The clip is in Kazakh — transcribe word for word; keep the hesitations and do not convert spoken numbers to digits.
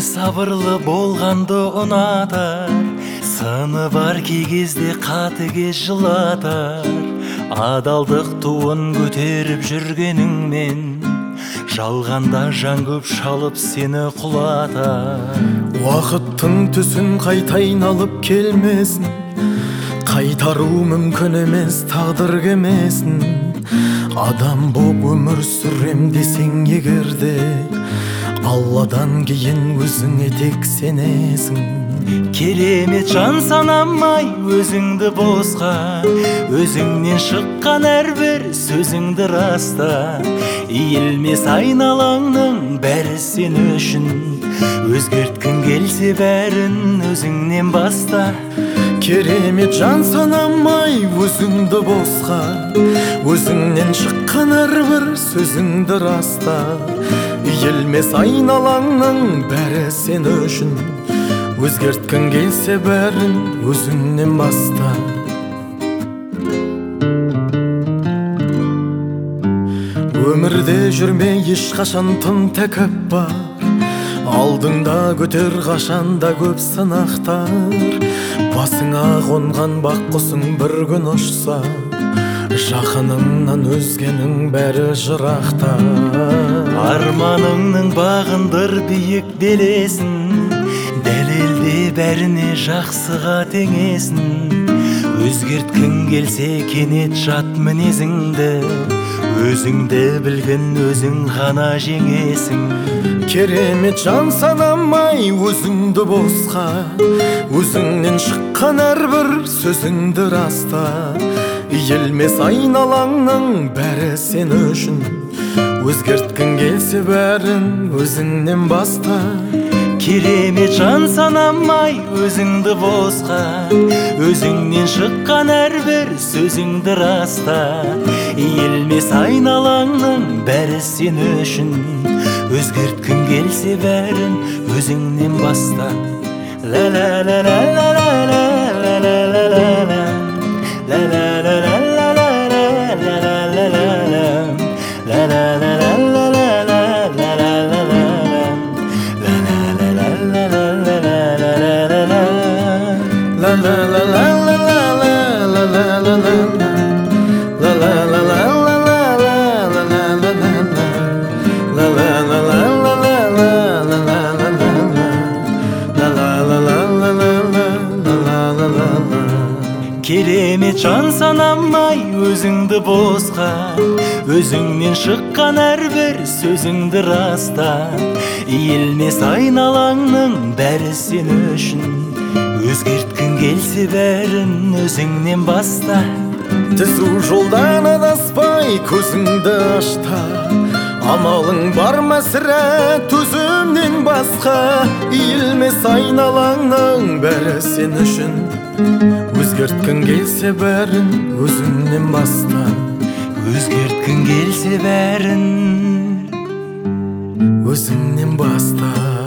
сабырлы болғанды ұнатар, сыны бар кей кезде қатыгез жылатар. Адалдық туын көтеріп жүргеніңмен, жалғанда жан көп шалып сені құлатар. Уақыттың түсін қайта айналып келмесін, қайтару мүмкін емес, тағдыр кемесін. Адам боп өмір сүрем десең егерде, Алладан кейін өзіңе тек сенесің. Керемет жан санамай өзіңді босқа, өзіңнен шыққан әрбір сөзіңді раста. Иілмес айналаңның бәрі сен үшін, өзгерткің келсе бәрін өзіңнен баста. Керемет жан санамай өзіңді босқа, өзіңнен шыққан әрбір сөзіңді раста. Иілмес айналаңның бәрі сен үшін, өзгерткің келсе бәрін өзіңнен баста. Өмірде жүрме ешқашан тым тәкаппар, алдыңда көтер қашанда көп сынақтар. Басыңа қонған бақ құсың бір күн ұшса, жақыныңнан өзгенің бәрі жырақта. Арманыңның бағындыр биік белесін, дәлелде бәріне жақсыға теңесін. Өзгерткің келсе кенет жат мінезіңді, өзіңді білгін өзің ғана жеңесің. Керемет жан санамай өзіңді босқа, өзіңнен шыққан әрбір сөзіңді раста. Иілмес айналаңның бәрі сен үшін, өзгерткің келсе бәрін өзіңнен баста. Керемет жан санамай өзіңді босқа, өзіңнен шыққан әрбір сөзіңді раста. Иілмес айналаңның бәрі сен үшін, өзгерткің келсе бәрін өзіңнен баста. Ла ла ла ла ла ла ла ла ла ла ла ла ла ла ла ла ла ла ла Керемет жан санамай өзіңді босқа, өзіңнен шыққан әрбір сөзіңді раста. Иілмес айналаңның бәрі сен үшін, өзгерткің келсе бәрін өзіңнен баста. Түзу жолдан адаспай көзіңді ашта, амалың бар ма сірә төзімнен басқа. Иілмес айналаңның бәрі сен үшін, өзгерткің келсе бәрін өзіңнен баста. Өзгерткің келсе бәрін өзіңнен баста.